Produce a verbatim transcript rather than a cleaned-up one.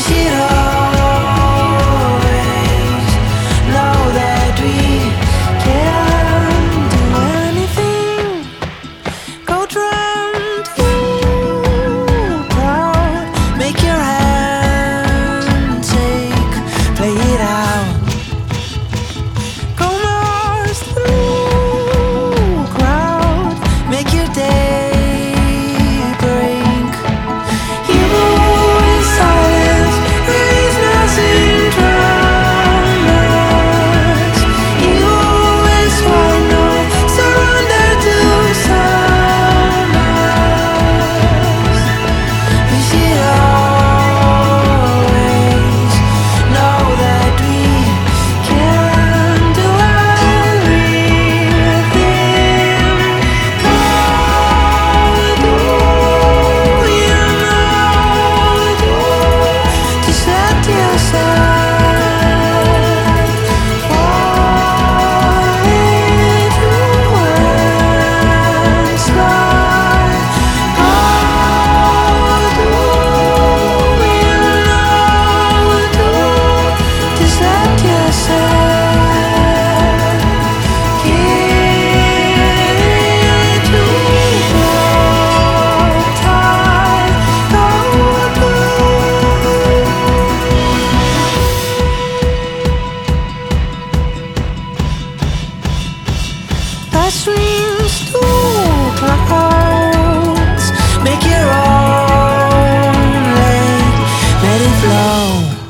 should always know that we can do anything. Go drown to proud. Make your hand take, play it out. Go Mars through crowd. Make your day break. You in silence, raise nothing drown us. You is why no surrender to summers. We should always know that we can do everything. How do you know? Just let yourself fall into and slide. How do you know? Just let yourself get to blow tide. Go that swings to clouds. Make your own lake, let it flow.